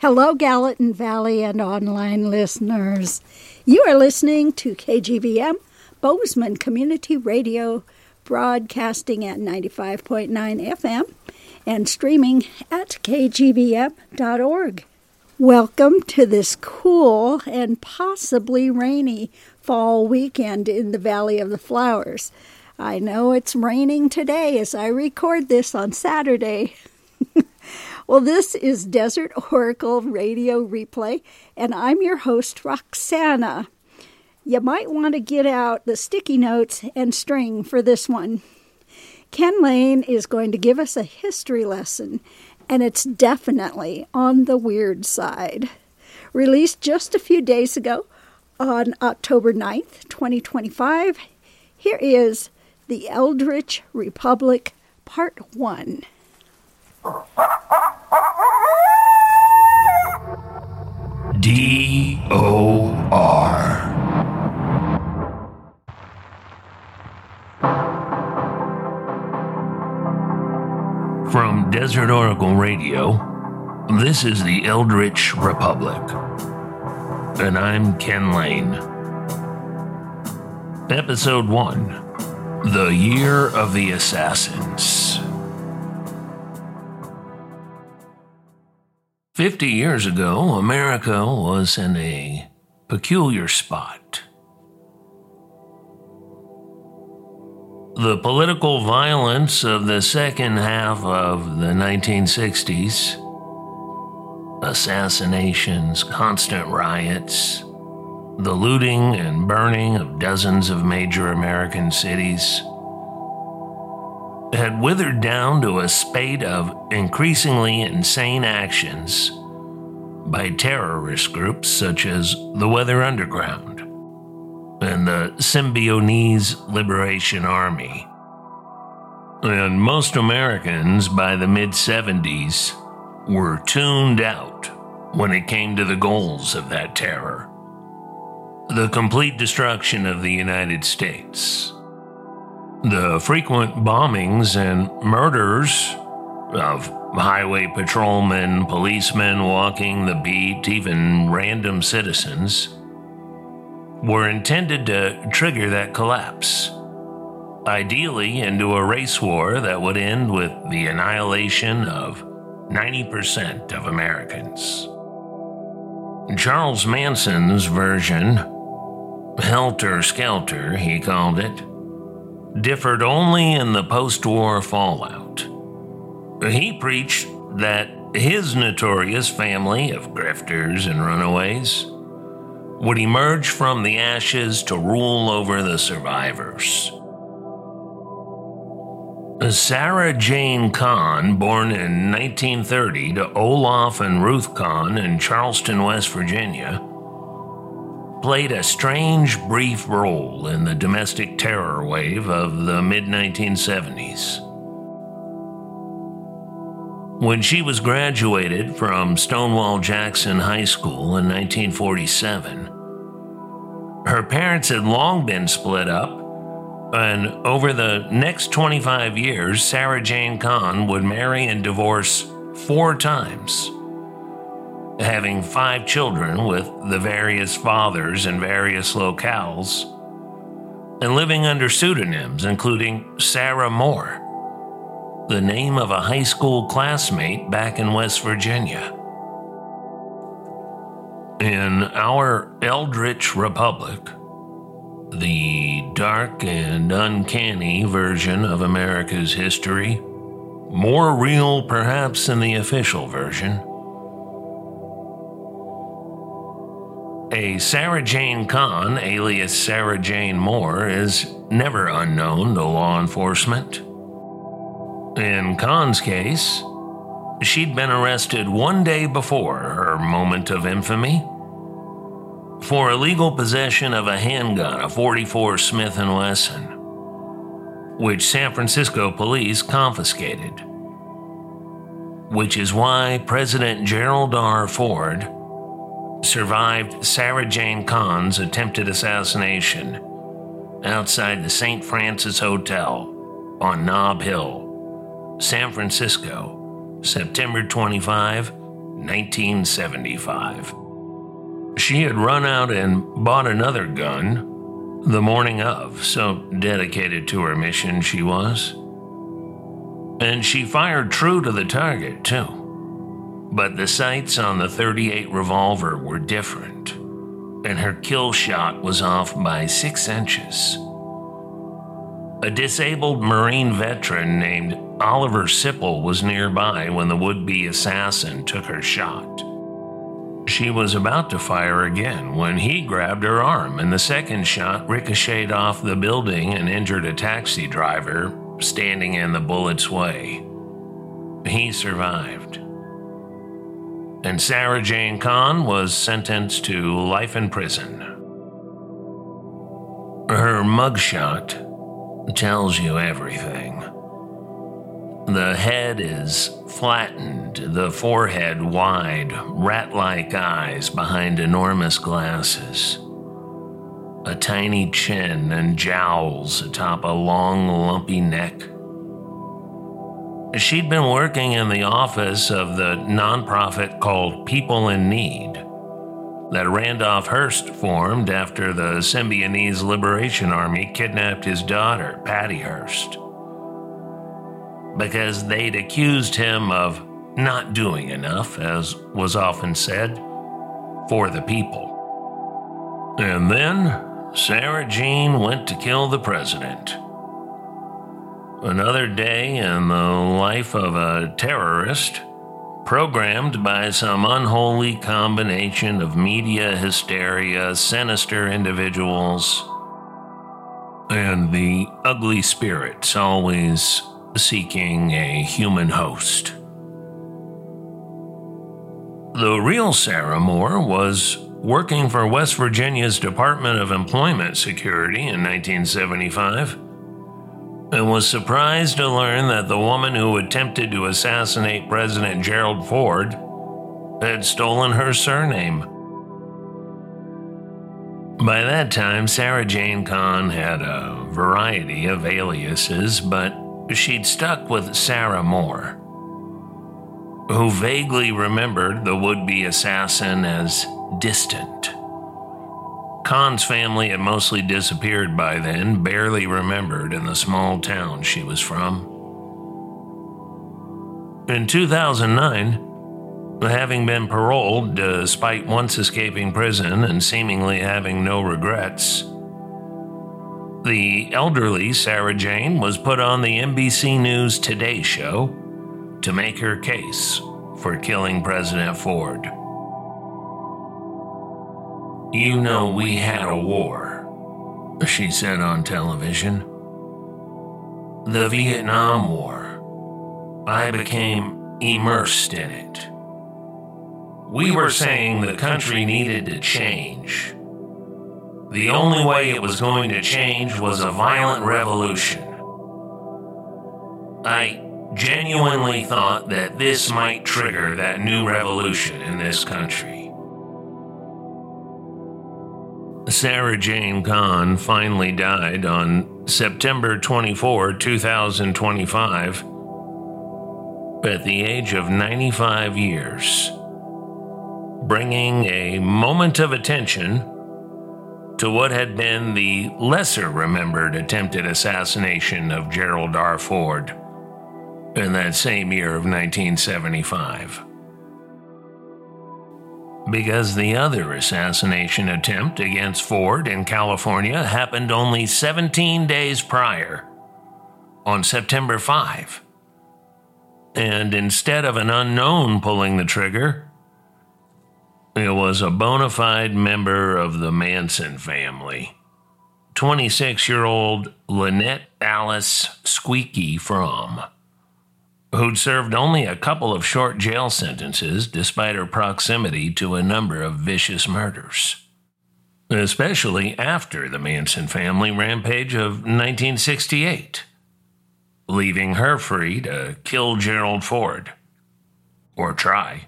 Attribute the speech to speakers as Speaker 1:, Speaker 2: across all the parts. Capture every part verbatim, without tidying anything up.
Speaker 1: Hello, Gallatin Valley and online listeners. You are listening to K G V M, Bozeman Community Radio, broadcasting at ninety-five point nine F M and streaming at k g v m dot org. Welcome to this cool and possibly rainy fall weekend in the Valley of the Flowers. I know it's raining today as I record this on Saturday. Well, this is Desert Oracle Radio Replay, and I'm your host, Roxana. You might want to get out the sticky notes and string for this one. Ken Lane is going to give us a history lesson, and it's definitely on the weird side. Released just a few days ago on October ninth, twenty twenty-five, here is The Eldritch Republic, Part one.
Speaker 2: D O R From Desert Oracle Radio, this is the Eldritch Republic, and I'm Ken Lane. Episode one, The Year of the Assassins. Fifty years ago, America was in a peculiar spot. The political violence of the second half of the nineteen sixties, assassinations, constant riots, the looting and burning of dozens of major American cities, had withered down to a spate of increasingly insane actions by terrorist groups such as the Weather Underground and the Symbionese Liberation Army. And most Americans by the mid-seventies were tuned out when it came to the goals of that terror: the complete destruction of the United States. The frequent bombings and murders of highway patrolmen, policemen walking the beat, even random citizens, were intended to trigger that collapse, ideally into a race war that would end with the annihilation of ninety percent of Americans. Charles Manson's version, Helter Skelter, he called it, differed only in the post-war fallout. He preached that his notorious family of grifters and runaways would emerge from the ashes to rule over the survivors. Sarah Jane Kahn, born in nineteen thirty to Olaf and Ruth Kahn in Charleston, West Virginia, played a strange, brief role in the domestic terror wave of the mid nineteen seventies. When she was graduated from Stonewall Jackson High School in nineteen forty-seven, her parents had long been split up, and over the next twenty-five years, Sarah Jane Kahn would marry and divorce four times, having five children with the various fathers in various locales, and living under pseudonyms including Sarah Moore, the name of a high school classmate back in West Virginia. In our Eldritch Republic, the dark and uncanny version of America's history, more real perhaps than the official version, a Sarah Jane Kahn, alias Sarah Jane Moore, is never unknown to law enforcement. In Kahn's case, she'd been arrested one day before her moment of infamy for illegal possession of a handgun, a forty-four Smith and Wesson, which San Francisco police confiscated, which is why President Gerald R. Ford survived Sarah Jane Kahn's attempted assassination outside the Saint Francis Hotel on Nob Hill, San Francisco, September twenty-fifth, nineteen seventy-five. She had run out and bought another gun the morning of, so dedicated to her mission she was. And she fired true to the target, too. But the sights on the thirty-eight revolver were different, and her kill shot was off by six inches. A disabled Marine veteran named Oliver Sipple was nearby when the would-be assassin took her shot. She was about to fire again when he grabbed her arm, and the second shot ricocheted off the building and injured a taxi driver standing in the bullet's way. He survived. And Sarah Jane Kahn was sentenced to life in prison. Her mugshot tells you everything. The head is flattened, the forehead wide, rat-like eyes behind enormous glasses, a tiny chin and jowls atop a long, lumpy neck. She'd been working in the office of the nonprofit called People in Need that Randolph Hearst formed after the Symbionese Liberation Army kidnapped his daughter, Patty Hearst, because they'd accused him of not doing enough, as was often said, for the people. And then Sarah Jean went to kill the president. Another day in the life of a terrorist, programmed by some unholy combination of media hysteria, sinister individuals, and the ugly spirits always seeking a human host. The real Sarah Moore was working for West Virginia's Department of Employment Security in nineteen seventy-five, and was surprised to learn that the woman who attempted to assassinate President Gerald Ford had stolen her surname. By that time, Sarah Jane Kahn had a variety of aliases, but she'd stuck with Sarah Moore, who vaguely remembered the would-be assassin as distant. Kahn's family had mostly disappeared by then, barely remembered in the small town she was from. In two thousand nine, having been paroled despite once escaping prison and seemingly having no regrets, the elderly Sarah Jane was put on the N B C News Today show to make her case for killing President Ford. "You know, we had a war," she said on television. "The Vietnam War. I became immersed in it. We were saying the country needed to change. The only way it was going to change was a violent revolution. I genuinely thought that this might trigger that new revolution in this country." Sarah Jane Kahn finally died on September twenty-fourth, twenty twenty-five, at the age of ninety-five years, bringing a moment of attention to what had been the lesser-remembered attempted assassination of Gerald R. Ford in that same year of nineteen seventy-five. Because the other assassination attempt against Ford in California happened only seventeen days prior, on September fifth. And instead of an unknown pulling the trigger, it was a bona fide member of the Manson family, twenty-six-year-old Lynette Alice Squeaky Fromm, who'd served only a couple of short jail sentences despite her proximity to a number of vicious murders, especially after the Manson family rampage of nineteen sixty-eight, leaving her free to kill Gerald Ford, or try.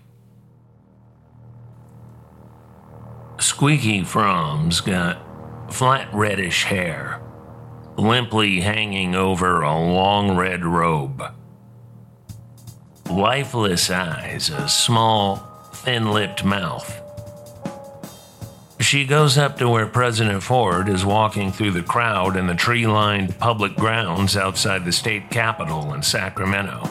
Speaker 2: Squeaky Fromm's got flat reddish hair, limply hanging over a long red robe, lifeless eyes, a small, thin-lipped mouth. She goes up to where President Ford is walking through the crowd in the tree-lined public grounds outside the state capitol in Sacramento.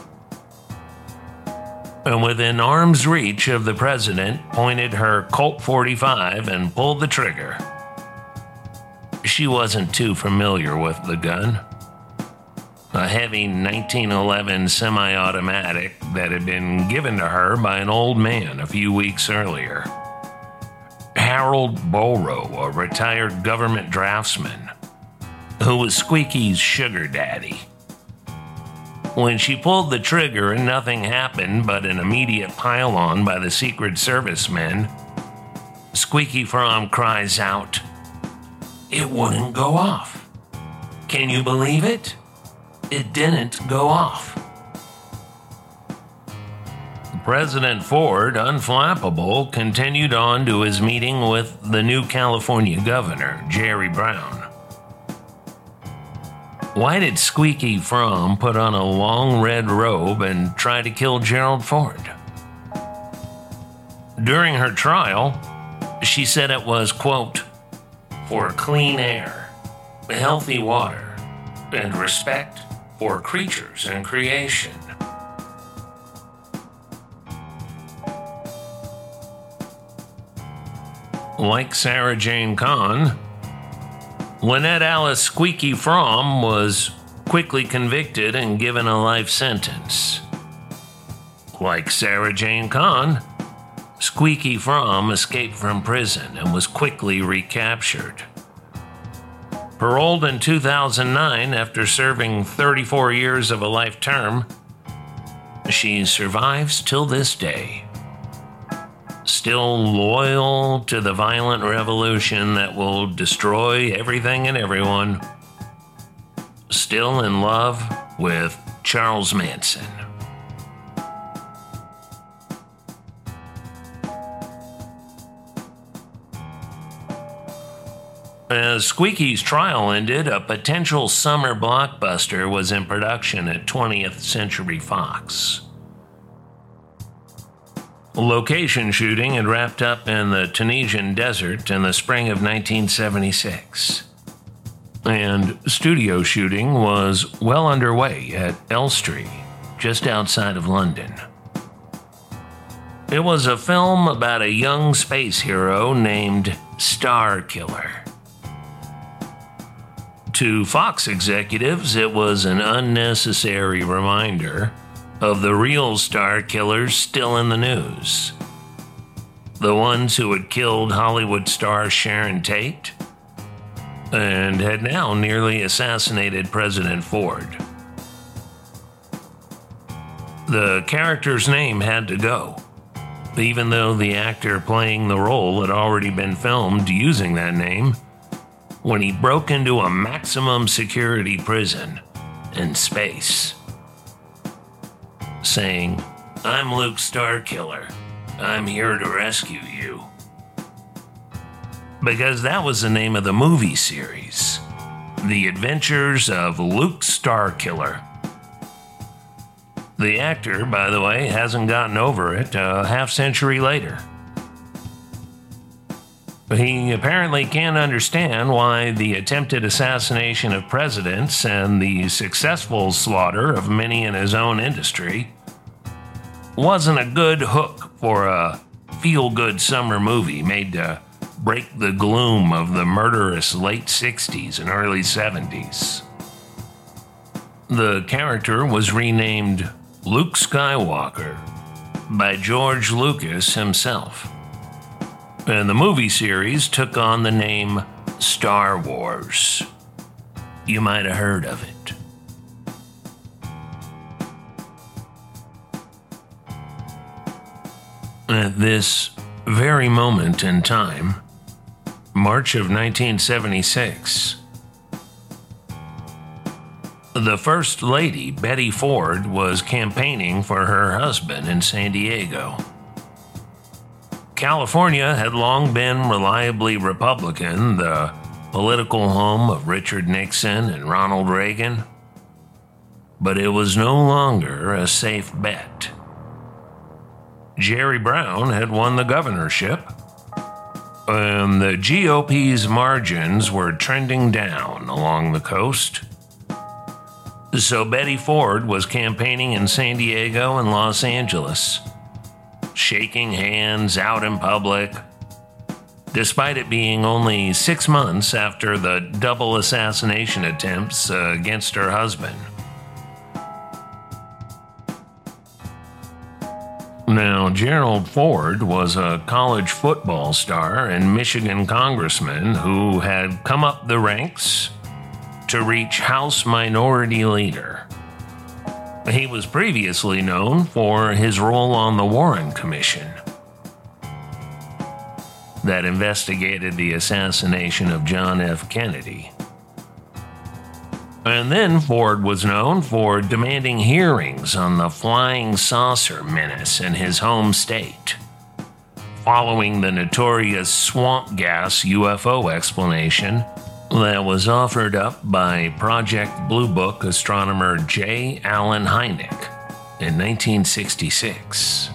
Speaker 2: And within arm's reach of the president, pointed her Colt forty-five and pulled the trigger. She wasn't too familiar with the gun. A heavy nineteen eleven semi-automatic that had been given to her by an old man a few weeks earlier. Harold Borough, a retired government draftsman, who was Squeaky's sugar daddy. When she pulled the trigger and nothing happened but an immediate pile-on by the Secret Service men, Squeaky Fromm cries out, "It wouldn't go off. Can you believe it? It didn't go off." President Ford, unflappable, continued on to his meeting with the new California governor, Jerry Brown. Why did Squeaky Fromm put on a long red robe and try to kill Gerald Ford? During her trial, she said it was, quote, "for clean air, healthy water, and respect for creatures and creation." Like Sarah Jane Kahn, Lynette Alice Squeaky Fromm was quickly convicted and given a life sentence. Like Sarah Jane Kahn, Squeaky Fromm escaped from prison and was quickly recaptured. Paroled in two thousand nine after serving thirty-four years of a life term, she survives till this day. Still loyal to the violent revolution that will destroy everything and everyone. Still in love with Charles Manson. As Squeaky's trial ended, a potential summer blockbuster was in production at twentieth Century Fox. Location shooting had wrapped up in the Tunisian desert in the spring of nineteen seventy-six. And studio shooting was well underway at Elstree, just outside of London. It was a film about a young space hero named Star Killer. To Fox executives, it was an unnecessary reminder of the real star killers still in the news. The ones who had killed Hollywood star Sharon Tate and had now nearly assassinated President Ford. The character's name had to go, even though the actor playing the role had already been filmed using that name when he broke into a maximum security prison in space, saying, "I'm Luke Starkiller. I'm here to rescue you." Because that was the name of the movie series, The Adventures of Luke Starkiller. The actor, by the way, hasn't gotten over it a half century later. He apparently can't understand why the attempted assassination of presidents and the successful slaughter of many in his own industry wasn't a good hook for a feel-good summer movie made to break the gloom of the murderous late sixties and early seventies. The character was renamed Luke Skywalker by George Lucas himself, and the movie series took on the name Star Wars. You might have heard of it. At this very moment in time, March of nineteen seventy-six, the First Lady, Betty Ford, was campaigning for her husband in San Diego. California had long been reliably Republican, the political home of Richard Nixon and Ronald Reagan, but it was no longer a safe bet. Jerry Brown had won the governorship, and the G O P's margins were trending down along the coast. So Betty Ford was campaigning in San Diego and Los Angeles, shaking hands out in public, despite it being only six months after the double assassination attempts uh, against her husband. Now, Gerald Ford was a college football star and Michigan congressman who had come up the ranks to reach House Minority Leader. He was previously known for his role on the Warren Commission that investigated the assassination of John F. Kennedy. And then Ford was known for demanding hearings on the flying saucer menace in his home state, following the notorious swamp gas U F O explanation that was offered up by Project Blue Book astronomer J. Allen Hynek in nineteen sixty-six.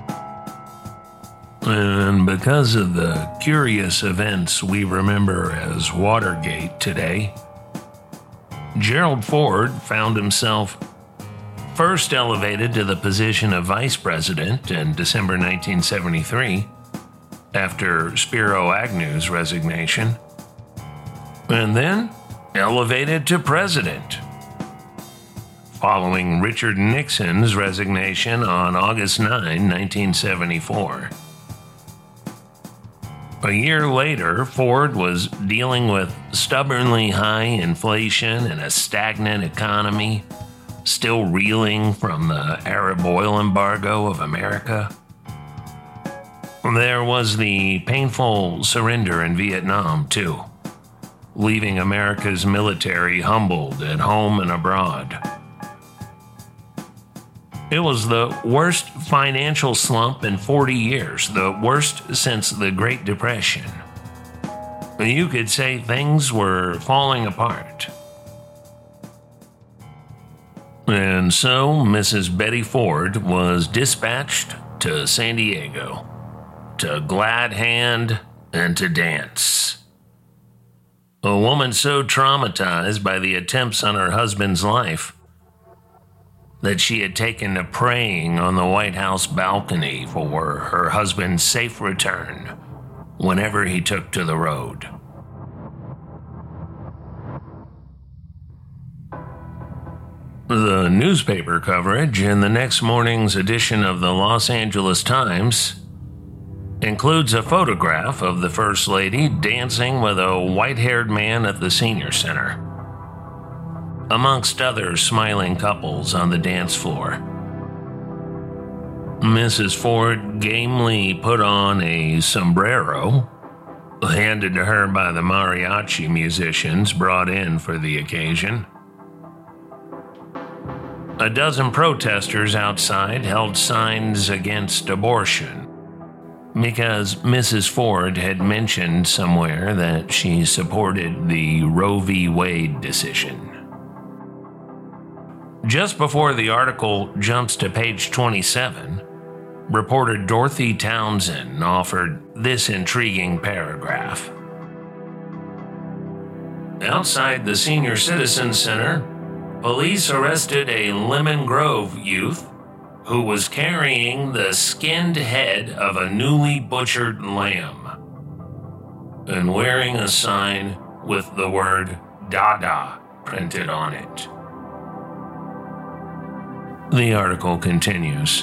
Speaker 2: And because of the curious events we remember as Watergate today, Gerald Ford found himself first elevated to the position of vice president in December nineteen seventy-three, after Spiro Agnew's resignation, and then elevated to president, following Richard Nixon's resignation on August ninth, nineteen seventy-four. A year later, Ford was dealing with stubbornly high inflation and a stagnant economy, still reeling from the Arab oil embargo of America. There was the painful surrender in Vietnam, too, leaving America's military humbled at home and abroad. It was the worst financial slump in forty years, the worst since the Great Depression. You could say things were falling apart. And so Missus Betty Ford was dispatched to San Diego to glad hand and to dance. A woman so traumatized by the attempts on her husband's life that she had taken to praying on the White House balcony for her husband's safe return whenever he took to the road. The newspaper coverage in the next morning's edition of the Los Angeles Times includes a photograph of the First Lady dancing with a white-haired man at the Senior Center, amongst other smiling couples on the dance floor. Missus Ford gamely put on a sombrero, handed to her by the mariachi musicians brought in for the occasion. A dozen protesters outside held signs against abortion, because Missus Ford had mentioned somewhere that she supported the Roe v. Wade decision. Just before the article jumps to page twenty-seven, reporter Dorothy Townsend offered this intriguing paragraph. Outside the Senior Citizen Center, police arrested a Lemon Grove youth who was carrying the skinned head of a newly butchered lamb and wearing a sign with the word Dada printed on it. The article continues.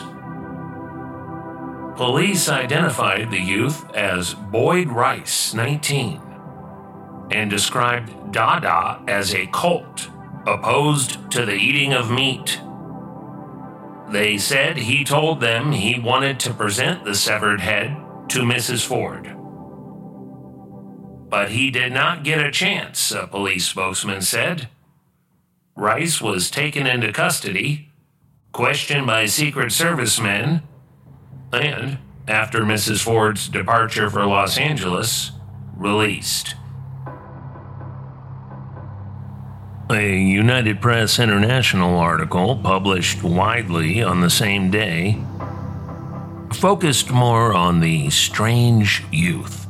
Speaker 2: Police identified the youth as Boyd Rice, nineteen, and described Dada as a cult opposed to the eating of meat. They said he told them he wanted to present the severed head to Missus Ford. But he did not get a chance, a police spokesman said. Rice was taken into custody, questioned by Secret Service men, and, after Missus Ford's departure for Los Angeles, released. A United Press International article published widely on the same day focused more on the strange youth.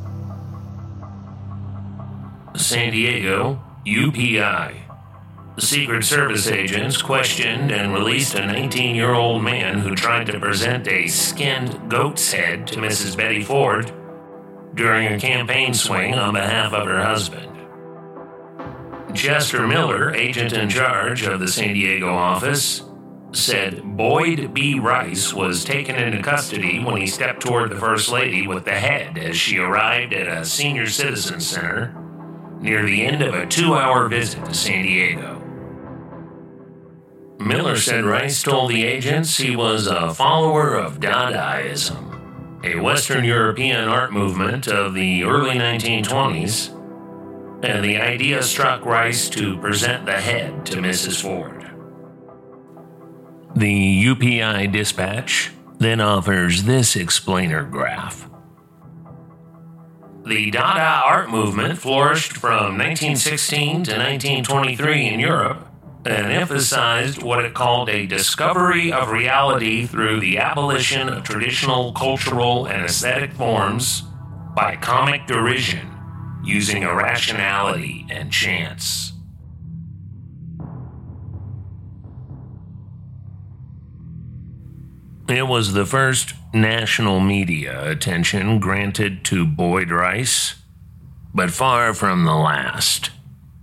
Speaker 2: San Diego, U P I. Secret Service agents questioned and released a nineteen-year-old man who tried to present a skinned goat's head to Missus Betty Ford during a campaign swing on behalf of her husband. Chester Miller, agent in charge of the San Diego office, said Boyd B. Rice was taken into custody when he stepped toward the First Lady with the head as she arrived at a senior citizen center near the end of a two-hour visit to San Diego. Miller said Rice told the agents he was a follower of Dadaism, a Western European art movement of the early nineteen twenties, and the idea struck Rice to present the head to Missus Ford. The U P I dispatch then offers this explainer graph. The Dada art movement flourished from nineteen sixteen to nineteen twenty-three in Europe and emphasized what it called a discovery of reality through the abolition of traditional cultural and aesthetic forms by comic derision, using irrationality and chance. It was the first national media attention granted to Boyd Rice, but far from the last.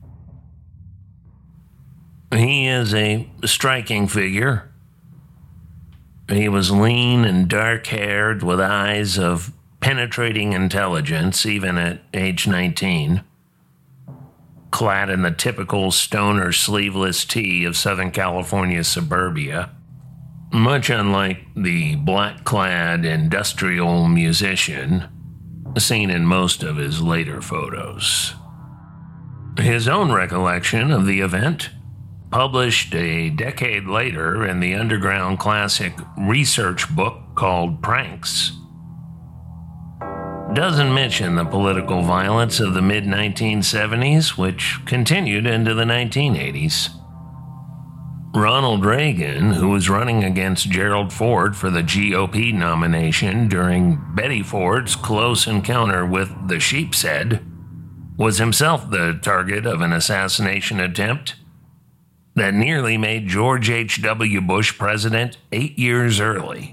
Speaker 2: He is a striking figure. He was lean and dark-haired with eyes of penetrating intelligence even at age nineteen, clad in the typical stoner sleeveless tee of Southern California suburbia, much unlike the black-clad industrial musician seen in most of his later photos. His own recollection of the event, published a decade later in the underground classic research book called Pranks, doesn't mention the political violence of the mid nineteen seventies, which continued into the nineteen eighties. Ronald Reagan, who was running against Gerald Ford for the G O P nomination during Betty Ford's close encounter with the Sheep's Head, was himself the target of an assassination attempt that nearly made George H W Bush president eight years early.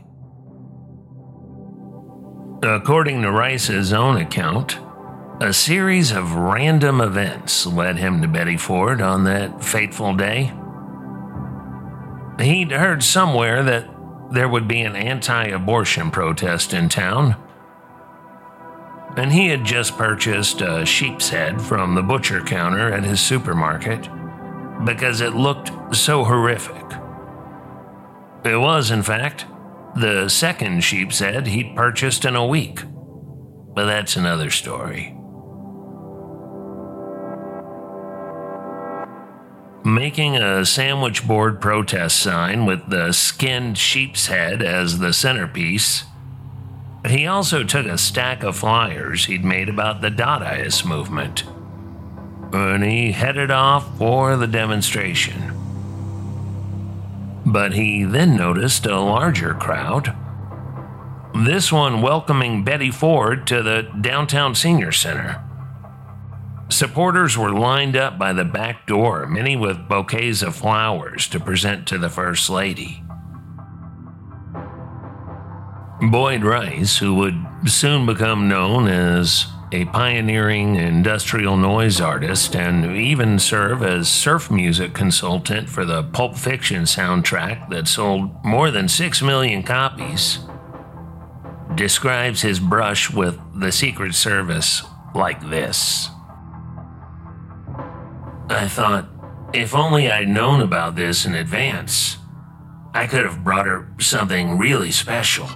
Speaker 2: According to Rice's own account, a series of random events led him to Betty Ford on that fateful day. He'd heard somewhere that there would be an anti-abortion protest in town, and he had just purchased a sheep's head from the butcher counter at his supermarket because it looked so horrific. It was, in fact, the second sheep's head he'd purchased in a week, but that's another story. Making a sandwich board protest sign with the skinned sheep's head as the centerpiece, he also took a stack of flyers he'd made about the Dadaist movement, and he headed off for the demonstration. But he then noticed a larger crowd, this one welcoming Betty Ford to the downtown senior center. Supporters were lined up by the back door, many with bouquets of flowers to present to the First Lady. Boyd Rice, who would soon become known as a pioneering industrial noise artist and even serve as surf music consultant for the Pulp Fiction soundtrack that sold more than six million copies, describes his brush with the Secret Service like this. I thought, if only I'd known about this in advance, I could have brought her something really special.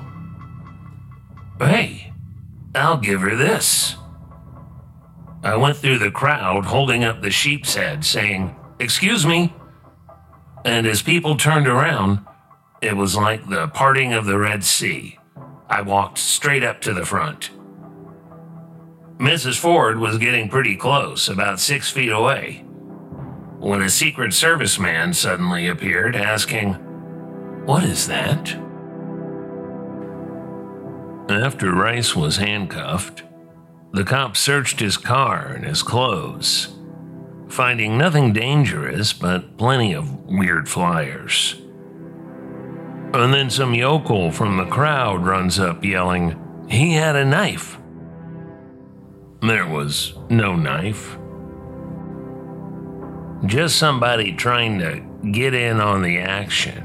Speaker 2: Hey, I'll give her this. I went through the crowd holding up the sheep's head saying, "Excuse me." And as people turned around, it was like the parting of the Red Sea. I walked straight up to the front. Missus Ford was getting pretty close, about six feet away, when a Secret Service man suddenly appeared asking, "What is that?" After Rice was handcuffed, the cops searched his car and his clothes, finding nothing dangerous but plenty of weird flyers. And then some yokel from the crowd runs up yelling, he had a knife. There was no knife. Just somebody trying to get in on the action.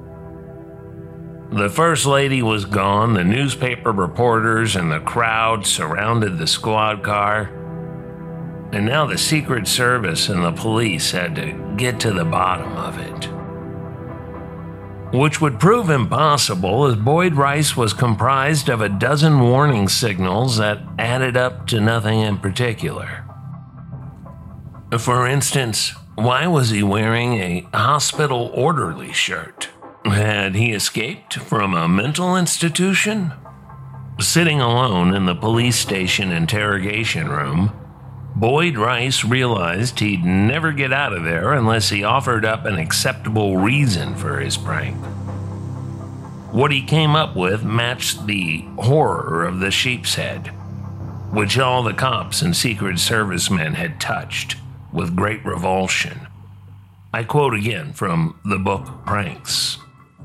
Speaker 2: The First Lady was gone, the newspaper reporters and the crowd surrounded the squad car, and now the Secret Service and the police had to get to the bottom of it. Which would prove impossible, as Boyd Rice was comprised of a dozen warning signals that added up to nothing in particular. For instance, why was he wearing a hospital orderly shirt? Had he escaped from a mental institution? Sitting alone in the police station interrogation room, Boyd Rice realized he'd never get out of there unless he offered up an acceptable reason for his prank. What he came up with matched the horror of the sheep's head, which all the cops and Secret Service men had touched with great revulsion. I quote again from the book Pranks.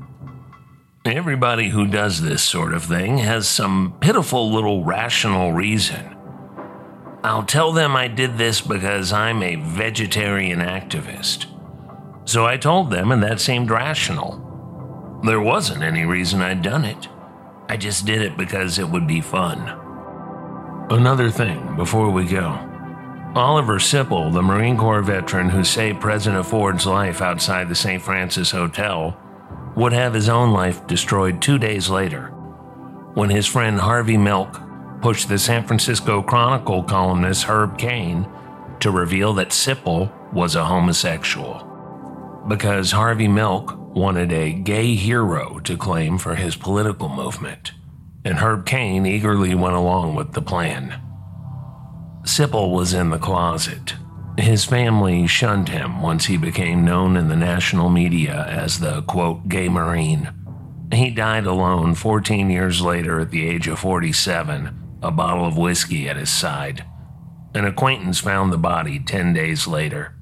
Speaker 2: Everybody who does this sort of thing has some pitiful little rational reason. I'll tell them I did this because I'm a vegetarian activist. So I told them, and that seemed rational. There wasn't any reason I'd done it. I just did it because it would be fun. Another thing before we go. Oliver Sipple, the Marine Corps veteran who saved President Ford's life outside the Saint Francis Hotel, would have his own life destroyed two days later, when his friend Harvey Milk pushed the San Francisco Chronicle columnist Herb Caen to reveal that Sipple was a homosexual, because Harvey Milk wanted a gay hero to claim for his political movement, and Herb Caen eagerly went along with the plan. Sipple was in the closet. His family shunned him once he became known in the national media as the, quote, gay Marine. He died alone fourteen years later at the age of forty-seven, a bottle of whiskey at his side. An acquaintance found the body ten days later.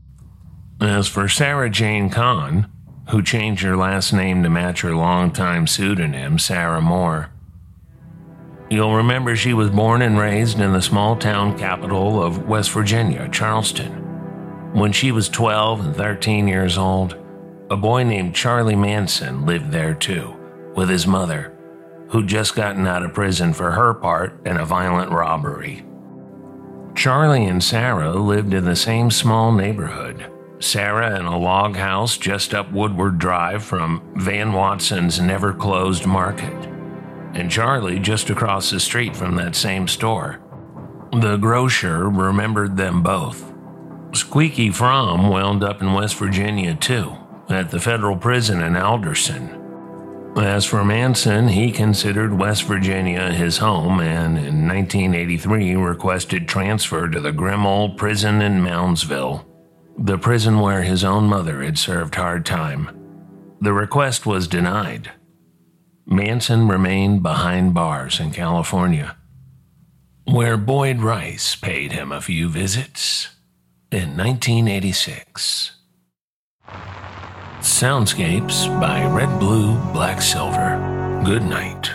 Speaker 2: As for Sarah Jane Kahn, who changed her last name to match her longtime pseudonym, Sarah Moore, you'll remember she was born and raised in the small town capital of West Virginia, Charleston. When she was twelve and thirteen years old, a boy named Charlie Manson lived there too, with his mother, who'd just gotten out of prison for her part in a violent robbery. Charlie and Sarah lived in the same small neighborhood, Sarah in a log house just up Woodward Drive from Van Watson's never-closed market, and Charlie just across the street from that same store. The grocer remembered them both. Squeaky Fromm wound up in West Virginia too, at the federal prison in Alderson. As for Manson, he considered West Virginia his home and in nineteen eighty-three requested transfer to the grim old prison in Moundsville, the prison where his own mother had served hard time. The request was denied. Manson remained behind bars in California, where Boyd Rice paid him a few visits in nineteen eighty-six. Soundscapes by Red Blue Black Silver. Good night.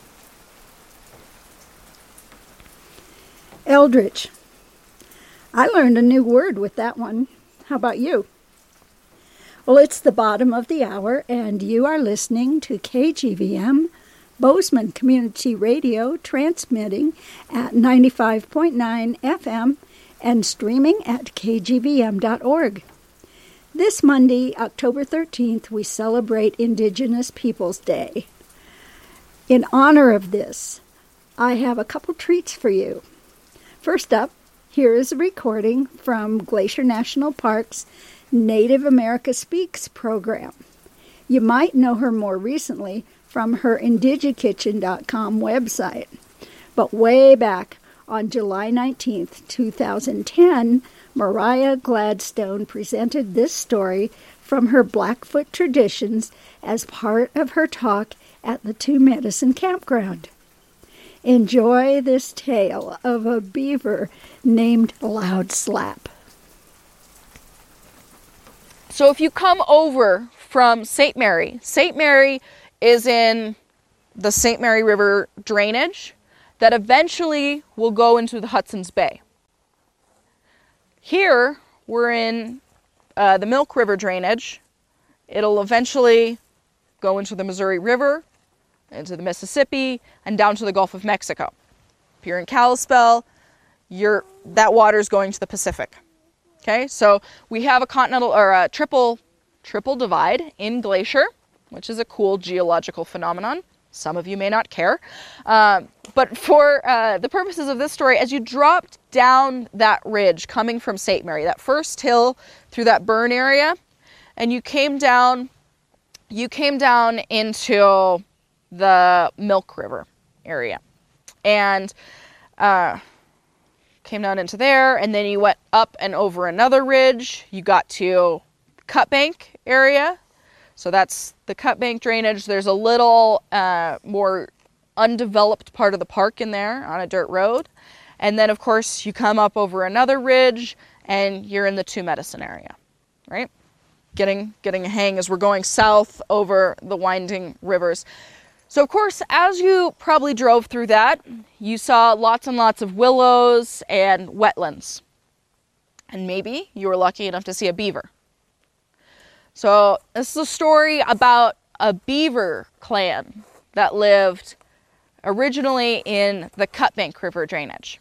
Speaker 1: Eldritch. I learned a new word with that one. How about you? Well, it's the bottom of the hour, and you are listening to K G V M, Bozeman Community Radio, transmitting at ninety-five point nine F M and streaming at k g v m dot org. This Monday, October thirteenth, we celebrate Indigenous Peoples Day. In honor of this, I have a couple treats for you. First up, here is a recording from Glacier National Park's Native America Speaks program. You might know her more recently from her indigikitchen dot com website. But way back on July nineteenth, two thousand ten, Mariah Gladstone presented this story from her Blackfoot traditions as part of her talk at the Two Medicine Campground. Enjoy this tale of a beaver named Loud Slap.
Speaker 3: So if you come over from Saint Mary, Saint Mary is in the Saint Mary River drainage that eventually will go into the Hudson's Bay. Here, we're in uh, the Milk River drainage. It'll eventually go into the Missouri River, into the Mississippi, and down to the Gulf of Mexico. If you're in Kalispell, you're, that water is going to the Pacific. Okay, so we have a continental or a triple triple divide in Glacier, which is a cool geological phenomenon. Some of you may not care, um, but for uh, the purposes of this story, as you dropped down that ridge coming from Saint Mary, that first hill through that burn area, and you came down, you came down into the Milk River area, and uh, came down into there, and then you went up and over another ridge. You got to Cut Bank area. So that's the Cut Bank drainage. There's a little uh, more undeveloped part of the park in there on a dirt road. And then, of course, you come up over another ridge and you're in the Two Medicine area, right? Getting, getting a hang as we're going south over the winding rivers. So, of course, as you probably drove through that, you saw lots and lots of willows and wetlands. And maybe you were lucky enough to see a beaver. So this is a story about a beaver clan that lived originally in the Cut Bank River drainage.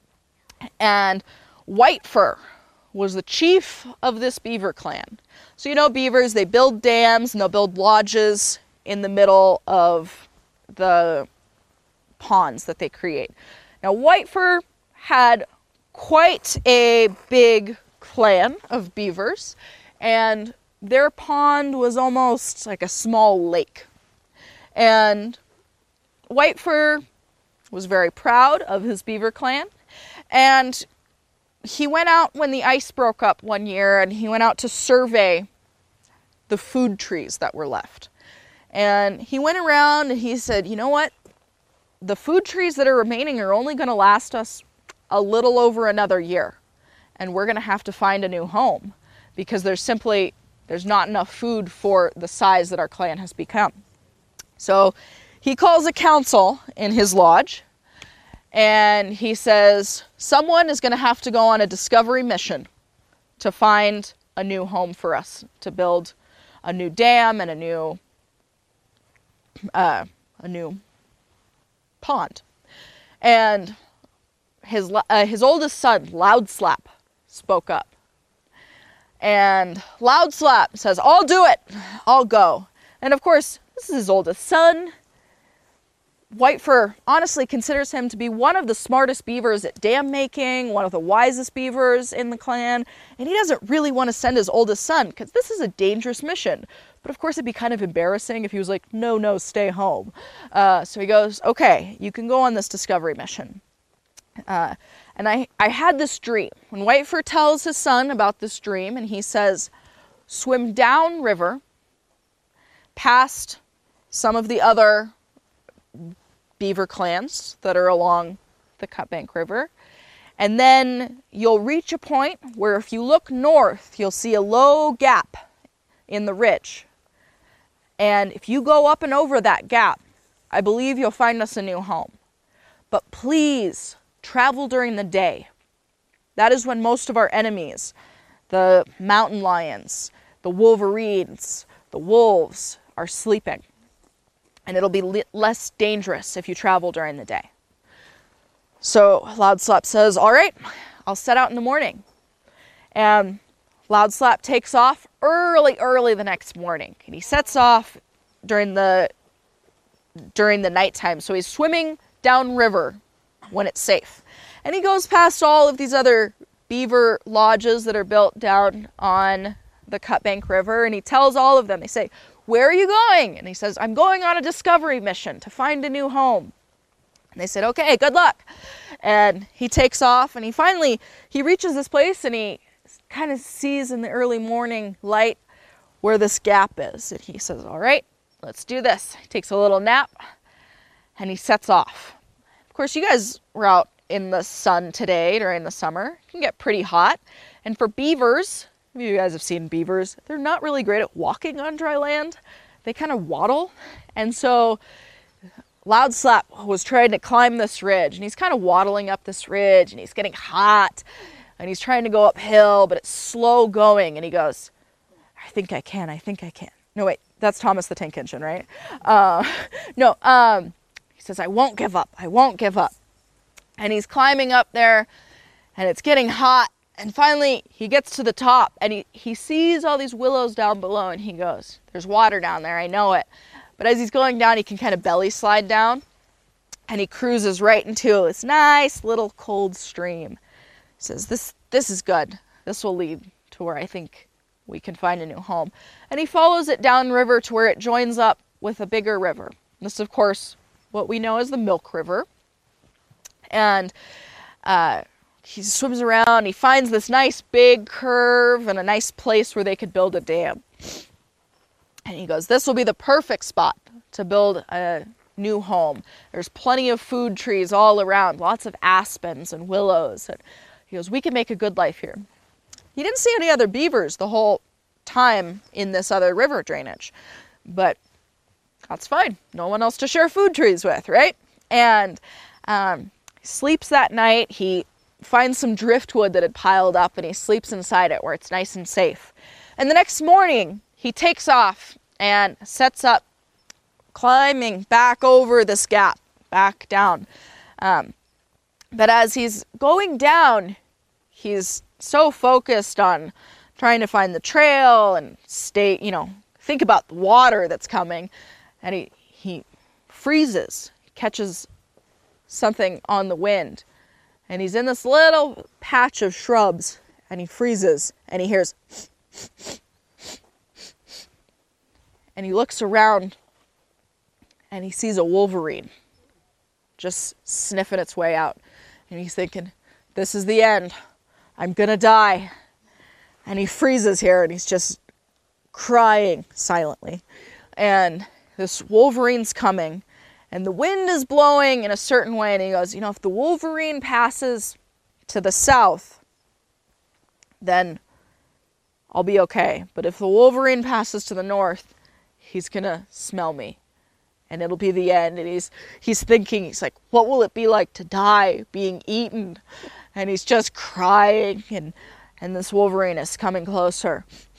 Speaker 3: And White Fur was the chief of this beaver clan. So you know beavers, they build dams and they'll build lodges in the middle of the ponds that they create. Now White Fur had quite a big clan of beavers, and their pond was almost like a small lake. And White Fur was very proud of his beaver clan. And he went out when the ice broke up one year, and he went out to survey the food trees that were left. And he went around and he said, you know what? The food trees that are remaining are only going to last us a little over another year. And we're going to have to find a new home because there's simply, there's not enough food for the size that our clan has become. So he calls a council in his lodge and he says, someone is going to have to go on a discovery mission to find a new home for us, to build a new dam and a new, uh, a new pond. And his, uh, his oldest son, Loud Slap, spoke up. And Loud Slap says, I'll do it. I'll go. And of course, this is his oldest son. White Fur honestly considers him to be one of the smartest beavers at dam making, one of the wisest beavers in the clan, and he doesn't really want to send his oldest son because this is a dangerous mission. But of course, it'd be kind of embarrassing if he was like, no, no, stay home. Uh, so he goes, okay, you can go on this discovery mission. Uh, and I, I had this dream. When White Fur tells his son about this dream, and he says, swim down river, past some of the other beaver clans that are along the Cut Bank River, and then you'll reach a point where if you look north, you'll see a low gap in the ridge. And if you go up and over that gap, I believe you'll find us a new home. But please, travel during the day. That is when most of our enemies, the mountain lions, the wolverines, the wolves, are sleeping. And it'll be li- less dangerous if you travel during the day. So Loud Slap says, all right, I'll set out in the morning. And Loud Slap takes off early, early the next morning. And he sets off during the, during the nighttime. So he's swimming downriver when it's safe. And he goes past all of these other beaver lodges that are built down on the Cut Bank River. And he tells all of them, they say, where are you going? And he says, I'm going on a discovery mission to find a new home. And they said, okay, good luck. And he takes off and he finally, he reaches this place and he kind of sees in the early morning light where this gap is. And he says, all right, let's do this. He takes a little nap and he sets off. Of course, you guys were out in the sun today during the summer. It can get pretty hot. And for beavers, maybe you guys have seen beavers, they're not really great at walking on dry land. They kind of waddle. And so Loud Slap was trying to climb this ridge, and he's kind of waddling up this ridge, and he's getting hot, and he's trying to go uphill, but it's slow going. And he goes, I think I can, I think I can. No, wait, that's Thomas the Tank Engine, right? Uh, no, um, he says, I won't give up, I won't give up. And he's climbing up there, and it's getting hot. And finally, he gets to the top, and he, he sees all these willows down below, and he goes, there's water down there, I know it. But as he's going down, he can kind of belly slide down, and he cruises right into this nice little cold stream. He says, this, this is good. This will lead to where I think we can find a new home. And he follows it downriver to where it joins up with a bigger river. This is, of course, what we know as the Milk River. And uh, he swims around, he finds this nice big curve and a nice place where they could build a dam. And he goes, this will be the perfect spot to build a new home. There's plenty of food trees all around, lots of aspens and willows. And he goes, we can make a good life here. He didn't see any other beavers the whole time in this other river drainage, but that's fine. No one else to share food trees with, right? And um, he sleeps that night. He finds some driftwood that had piled up, and he sleeps inside it where it's nice and safe. And the next morning, he takes off and sets up, climbing back over this gap, back down. Um, but as he's going down, he's so focused on trying to find the trail and stay, you know, think about the water that's coming. And he, he freezes, catches something on the wind. And he's in this little patch of shrubs, and he freezes, and he hears, and he looks around, and he sees a wolverine just sniffing its way out. And he's thinking, this is the end. I'm gonna die. And he freezes here, and he's just crying silently. And this wolverine's coming, and the wind is blowing in a certain way. And he goes, you know, if the wolverine passes to the south, then I'll be okay. But if the wolverine passes to the north, he's gonna smell me, and it'll be the end. And he's he's thinking, he's like, what will it be like to die being eaten? And he's just crying, and and this wolverine is coming closer.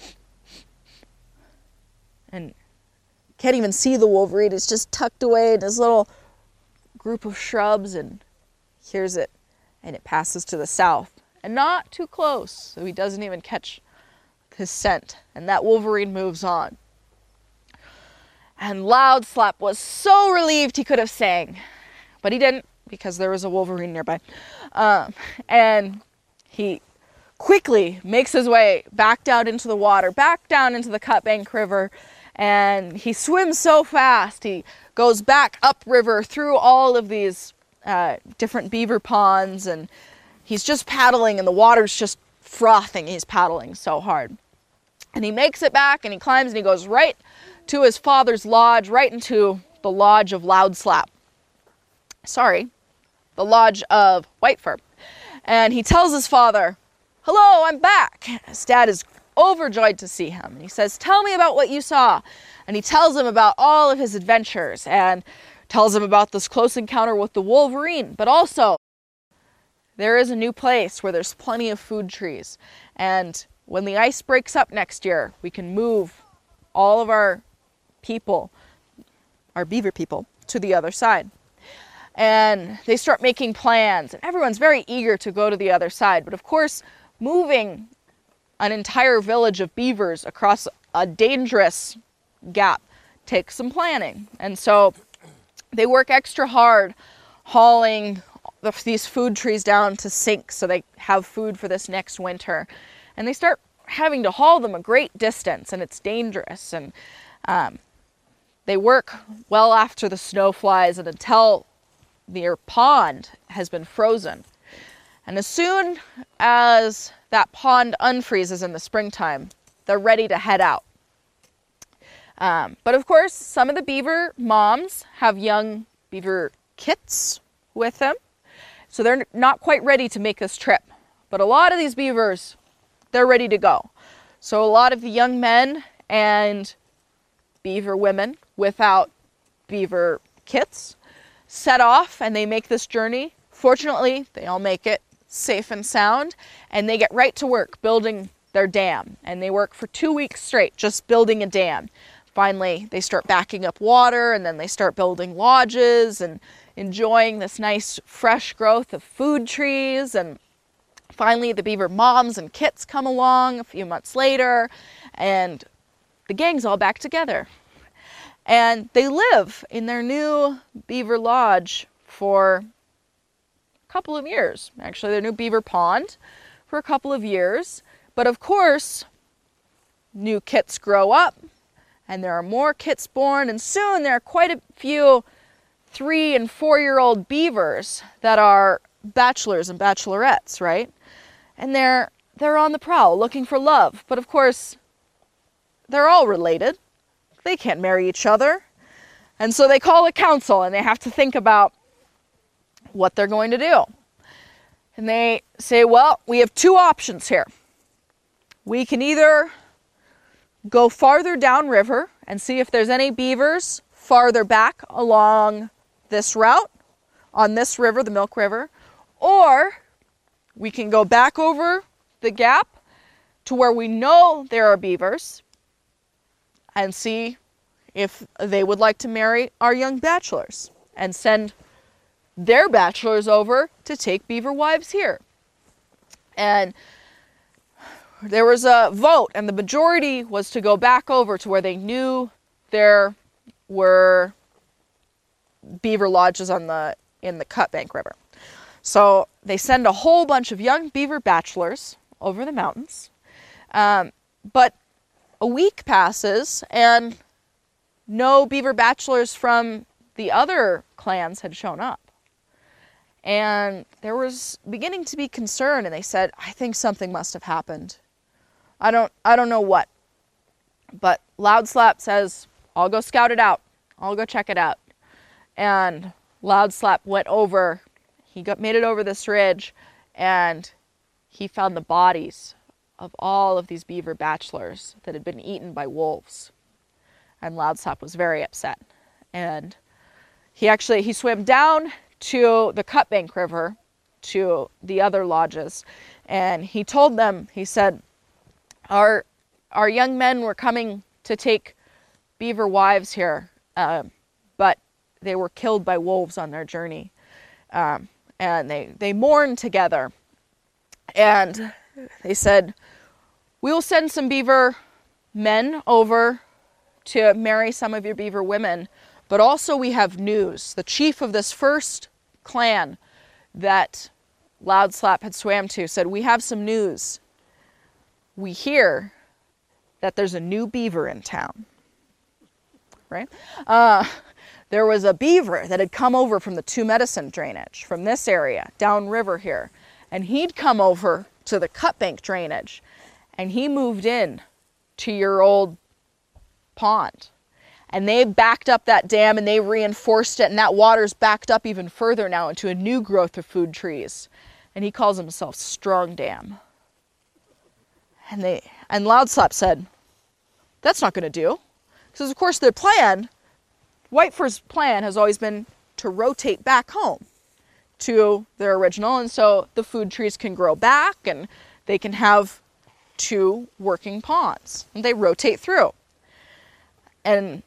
Speaker 3: And can't even see the wolverine. It's just tucked away in this little group of shrubs, and hears it, and it passes to the south, and not too close, so he doesn't even catch his scent. And that wolverine moves on. And Loud Slap was so relieved he could have sang, but he didn't, because there was a wolverine nearby. Um, and he quickly makes his way back down into the water, back down into the Cutbank River, and he swims so fast. He goes back upriver through all of these uh, different beaver ponds, and he's just paddling, and the water's just frothing. He's paddling so hard. And he makes it back, and he climbs, and he goes right to his father's lodge, right into the lodge of Loud Slap. Sorry, the lodge of White Fur. And he tells his father, hello, I'm back. His dad is overjoyed to see him. And he says, tell me about what you saw. And he tells him about all of his adventures, and tells him about this close encounter with the wolverine. But also, there is a new place where there's plenty of food trees. And when the ice breaks up next year, we can move all of our people, our beaver people, to the other side. And they start making plans, and everyone's very eager to go to the other side. But of course, moving an entire village of beavers across a dangerous gap takes some planning. And so they work extra hard hauling the, these food trees down to sink so they have food for this next winter. And they start having to haul them a great distance, and it's dangerous. And um, they work well after the snow flies and until their pond has been frozen. And as soon as that pond unfreezes in the springtime, they're ready to head out. Um, but of course, some of the beaver moms have young beaver kits with them. So they're not quite ready to make this trip. But a lot of these beavers, they're ready to go. So a lot of the young men and beaver women without beaver kits set off and they make this journey. Fortunately, they all make it safe and sound, and they get right to work building their dam. And they work for two weeks straight just building a dam. Finally, they start backing up water, and then they start building lodges and enjoying this nice fresh growth of food trees. And finally, the beaver moms and kits come along a few months later, and the gang's all back together. And they live in their new beaver lodge for a couple of years. Actually, their new beaver pond for a couple of years. But of course, new kits grow up, and there are more kits born, and soon there are quite a few three and four-year-old beavers that are bachelors and bachelorettes, right? And they're they're on the prowl looking for love. But of course, they're all related. They can't marry each other. And so they call a council, and they have to think about what they're going to do. And they say, well, we have two options here. We can either go farther downriver and see if there's any beavers farther back along this route, on this river, the Milk River, or we can go back over the gap to where we know there are beavers and see if they would like to marry our young bachelors and send their bachelors over to take beaver wives here. And there was a vote, and the majority was to go back over to where they knew there were beaver lodges on the in the Cutbank River. So they send a whole bunch of young beaver bachelors over the mountains. Um, but a week passes, and no beaver bachelors from the other clans had shown up. And there was beginning to be concern, and they said, I think something must have happened. I don't I don't know what. But Loud Slap says, I'll go scout it out. I'll go check it out. And Loud Slap went over, he got made it over this ridge, and he found the bodies of all of these beaver bachelors that had been eaten by wolves. And Loud Slap was very upset. And he actually, he swam down to the Cutbank River, to the other lodges, and he told them, he said, our, our young men were coming to take beaver wives here, uh, but they were killed by wolves on their journey. Um, and they, they mourned together. And they said, we will send some beaver men over to marry some of your beaver women, but also we have news. The chief of this first clan that Loud Slap had swam to said, we have some news. We hear that there's a new beaver in town, right? Uh, there was a beaver that had come over from the Two Medicine drainage, from this area, downriver here, and he'd come over to the Cutbank drainage, and he moved in to your old pond. And they backed up that dam, and they reinforced it, and that water's backed up even further now into a new growth of food trees. And he calls himself Strong Dam. And they and Loud Slap said, that's not going to do. Because, of course, their plan, White Fur's plan has always been to rotate back home to their original. And so the food trees can grow back, and they can have two working ponds. And they rotate through. And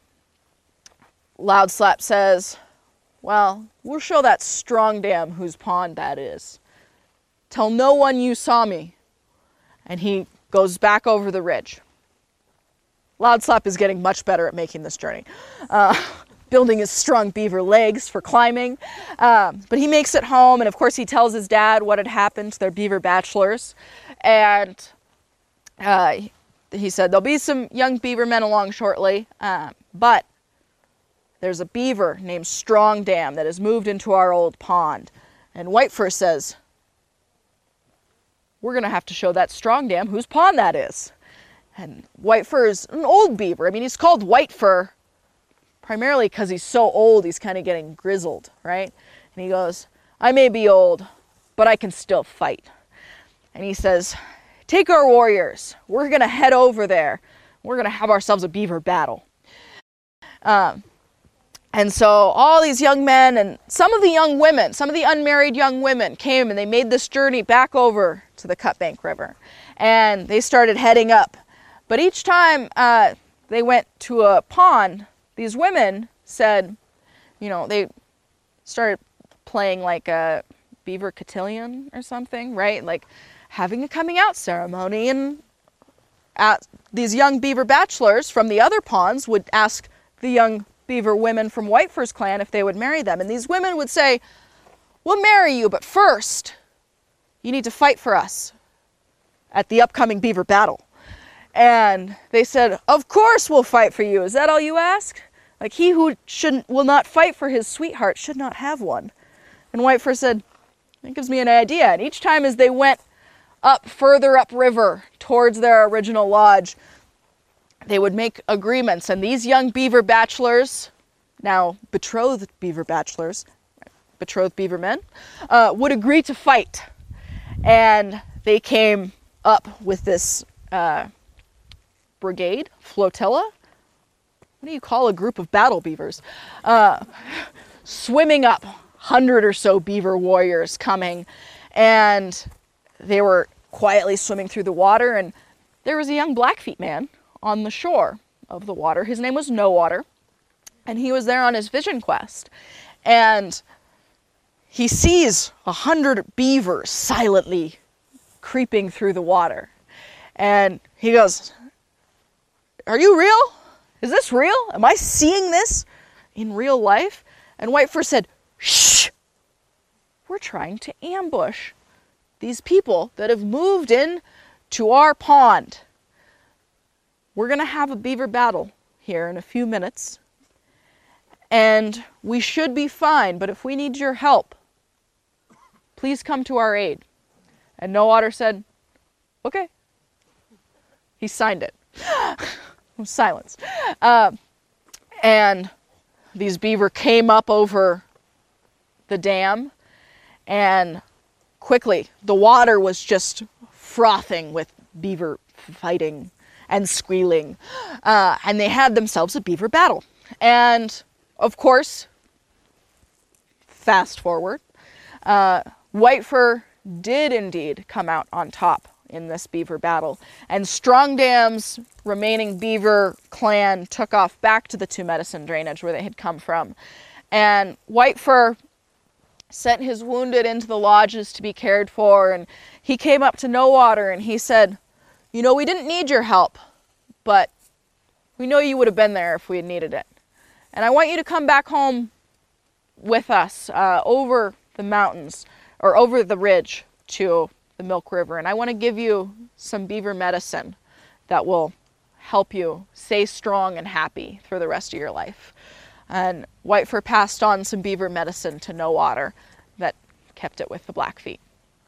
Speaker 3: Loud Slap says, well, we'll show that Strong Dam whose pond that is. Tell no one you saw me. And he goes back over the ridge. Loud Slap is getting much better at making this journey. Uh, building his strong beaver legs for climbing. Um, but he makes it home, and of course he tells his dad what had happened to their beaver bachelors. And uh, he said, there'll be some young beaver men along shortly, uh, but there's a beaver named Strong Dam that has moved into our old pond. And White Fur says, we're going to have to show that Strong Dam whose pond that is. And White Fur is an old beaver. I mean, he's called White Fur primarily because he's so old, he's kind of getting grizzled, right? And he goes, I may be old, but I can still fight. And he says, take our warriors. We're going to head over there. We're going to have ourselves a beaver battle. Um, and so all these young men and some of the young women, some of the unmarried young women came and they made this journey back over to the Cutbank River. And they started heading up. But each time uh, they went to a pond, these women said, you know, they started playing like a beaver cotillion or something, right? Like having a coming out ceremony. And at these young beaver bachelors from the other ponds would ask the young beaver women from Whitefur's clan if they would marry them. And these women would say, we'll marry you, but first you need to fight for us at the upcoming beaver battle. And they said, of course we'll fight for you. Is that all you ask? Like, he who shouldn't will not fight for his sweetheart should not have one. And Whitefur said, that gives me an idea. And each time as they went up further upriver towards their original lodge, they would make agreements. And these young beaver bachelors, now betrothed beaver bachelors, betrothed beaver men, uh, would agree to fight. And they came up with this uh, brigade, flotilla. What do you call a group of battle beavers? Uh, swimming up, hundred or so beaver warriors coming. And they were quietly swimming through the water. And there was a young Blackfeet man on the shore of the water. His name was No Water. And he was there on his vision quest. And he sees a hundred beavers silently creeping through the water. And he goes, are you real? Is this real? Am I seeing this in real life? And Whitefur said, shh, we're trying to ambush these people that have moved in to our pond. We're going to have a beaver battle here in a few minutes. And we should be fine, but if we need your help, please come to our aid. And No Water said, okay. He signed it. Silence. Uh, and these beaver came up over the dam, and quickly the water was just frothing with beaver fighting and squealing. Uh, and they had themselves a beaver battle. And of course, fast forward, uh, Whitefur did indeed come out on top in this beaver battle. And Strong Dam's remaining beaver clan took off back to the Two Medicine drainage where they had come from. And Whitefur sent his wounded into the lodges to be cared for. And he came up to No Water and he said, you know, we didn't need your help, but we know you would have been there if we had needed it. And I want you to come back home with us uh, over the mountains or over the ridge to the Milk River. And I want to give you some beaver medicine that will help you stay strong and happy for the rest of your life. And Whitefur passed on some beaver medicine to No Water that kept it with the Blackfeet.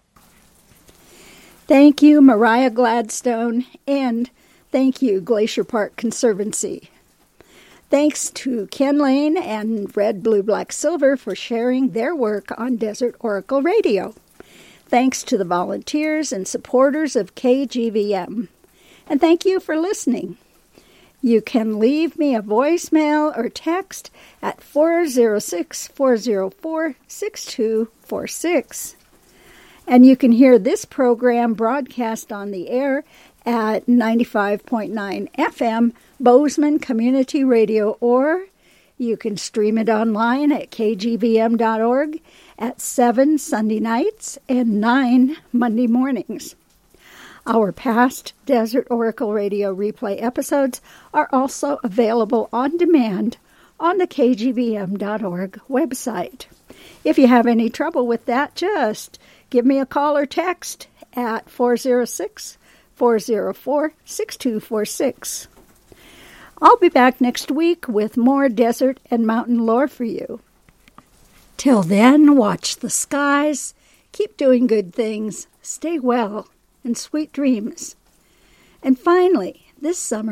Speaker 1: Thank you, Mariah Gladstone, and thank you, Glacier Park Conservancy. Thanks to Ken Lane and Red, Blue, Black, Silver for sharing their work on Desert Oracle Radio. Thanks to the volunteers and supporters of K G V M. And thank you for listening. You can leave me a voicemail or text at four oh six, four oh four, six two four six. And you can hear this program broadcast on the air at ninety-five point nine F M, Bozeman Community Radio, or you can stream it online at k g v m dot org at seven Sunday nights and nine Monday mornings. Our past Desert Oracle Radio replay episodes are also available on demand on the k g v m dot org website. If you have any trouble with that, just give me a call or text at four oh six, four oh four, six two four six. I'll be back next week with more desert and mountain lore for you. Till then, watch the skies, keep doing good things, stay well, and sweet dreams. And finally, this summer,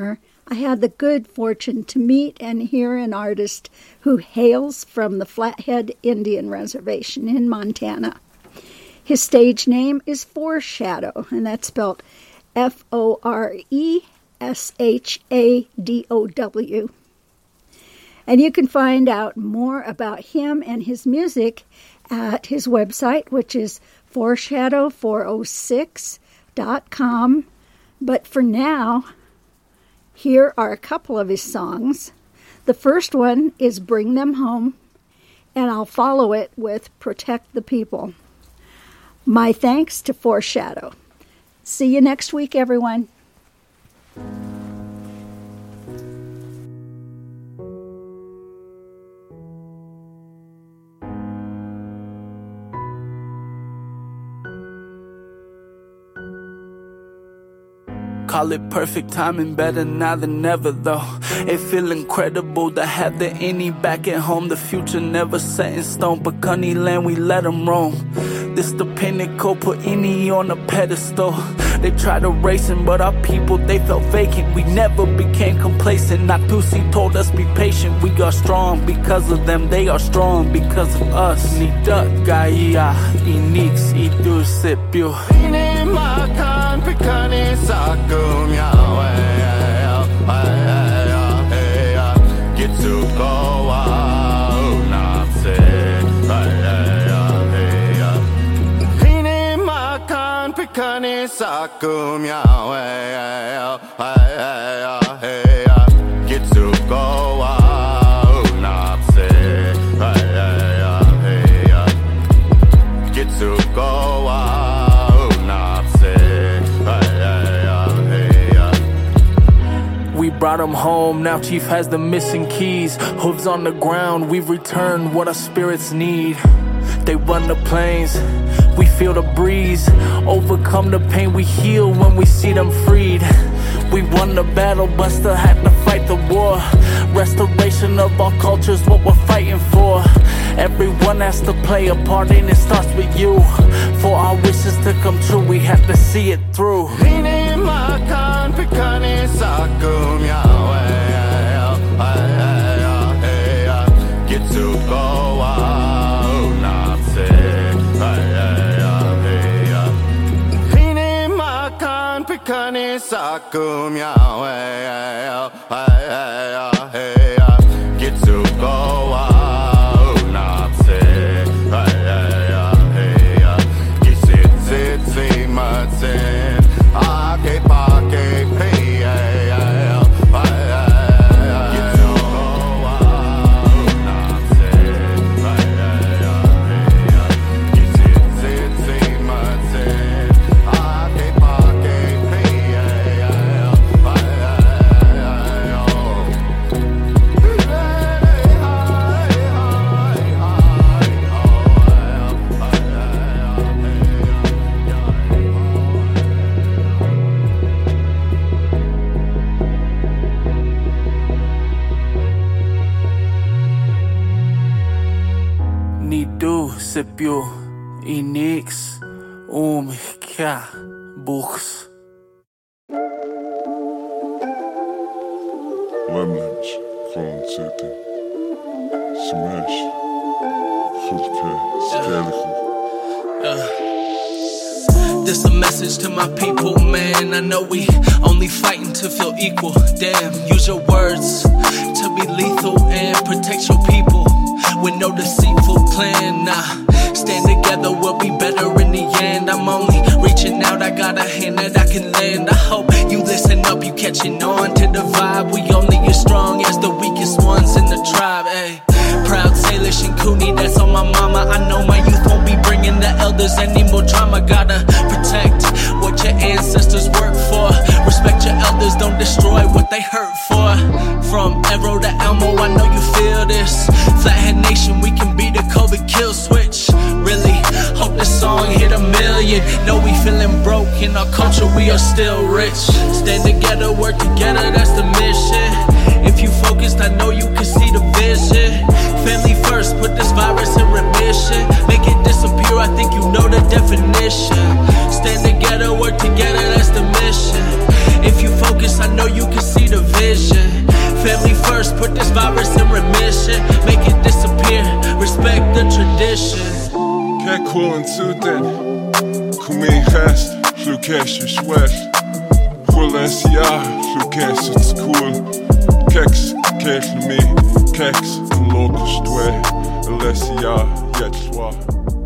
Speaker 1: I had the good fortune to meet and hear an artist who hails from the Flathead Indian Reservation in Montana. His stage name is Foreshadow, and that's spelled F O R E S H A D O W. And you can find out more about him and his music at his website, which is foreshadow four oh six dot com. But for now, here are a couple of his songs. The first one is Bring Them Home, and I'll follow it with Protect the People. My thanks to Foreshadow. See you next week, everyone.
Speaker 4: Call it perfect timing, better now than never though. It feel incredible to have the any back at home. The future never set in stone, but Cunny land we let them roam. This the pinnacle, put any on a pedestal. They tried erasing, but our people, they felt vacant. We never became complacent. Natusi told us be patient. We got strong because of them, they are strong because of us. Nidak gaya, inix, idur sepyo. Ini makan pikani sakum ya get to go out, not say. Ini makan pikani sakum ya get to go out, not say. Get to go out, not say. We brought him home, now Chief has the missing keys. Hooves on the ground, we've returned what our spirits need. They run the plains, we feel the breeze. Overcome the pain, we heal when we see them freed. We won the battle, but still had to fight the war. Restoration of our culture's what we're fighting for. Everyone has to play a part and it starts with you. For our wishes to come true, we have to see it through. Ini makan pikani sakum ya get to go out, not say. Ini makan pikani sakum ya get to go out, not say. Get it, it, see my sin. I keep, I keep, hey, hey, hey. Sepio, Inix, Um, Kya, Buchs.
Speaker 5: Lemlins, Phone City, Smash, Chulke, Skelichu.
Speaker 4: This a message to my people, man. I know we only fighting to feel equal. Damn, use your words to be lethal and protect your people with no deceitful plan. Nah, stand together, we'll be better in the end. I'm only reaching out, I got a hand that I can lend. I hope you listen up, you catching on to the vibe. We only as strong as the weakest ones in the tribe, ayy. Proud Salish and Cooney, that's on my mama. I know my youth won't be bringing the elders any more drama. Gotta protect what your ancestors worked for. Respect your elders, don't destroy what they hurt for. From Arrow to Elmo, I know you feel this. Flathead Nation, we can be the COVID kill switch. Really hope this song hit a million. Know we feeling broke in our culture, we are still rich. Stand together, work together, that's the mission. If you focused, I know you can see the vision. Family first, put this virus in remission. Make it disappear, I think you know the definition. Stand together, work together, that's the mission. If you focus, I know you can see the vision.
Speaker 5: kullen tuten. Kom in gast, flukash swest. Hulensia, flukash it's cool. Kex, kex me, kex, and locust way. Alessia, yet swap.